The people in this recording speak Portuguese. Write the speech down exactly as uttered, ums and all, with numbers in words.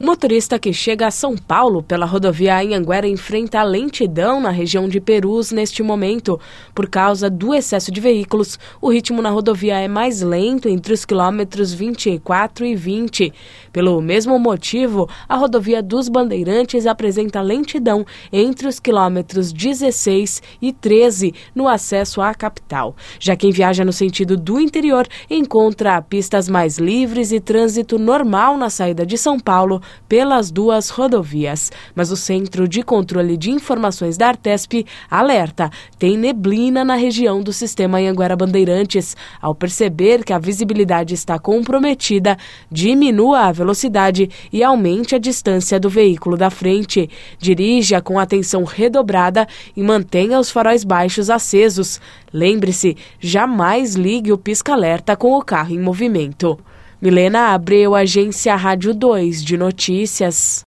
O motorista que chega a São Paulo pela rodovia Anhanguera enfrenta a lentidão na região de Perus neste momento. Por causa do excesso de veículos, o ritmo na rodovia é mais lento entre os quilômetros vinte e quatro e vinte. Pelo mesmo motivo, a rodovia dos Bandeirantes apresenta lentidão entre os quilômetros dezesseis e treze no acesso à capital. Já quem viaja no sentido do interior encontra pistas mais livres e trânsito normal na saída de São Paulo pelas duas rodovias. Mas o Centro de Controle de Informações da Artesp alerta: tem neblina na região do sistema Anhanguera Bandeirantes. Ao perceber que a visibilidade está comprometida, diminua a velocidade e aumente a distância do veículo da frente. Dirija com atenção redobrada e mantenha os faróis baixos acesos. Lembre-se, jamais ligue o pisca-alerta com o carro em movimento. Milena Abreu, Agência Rádio dois de Notícias.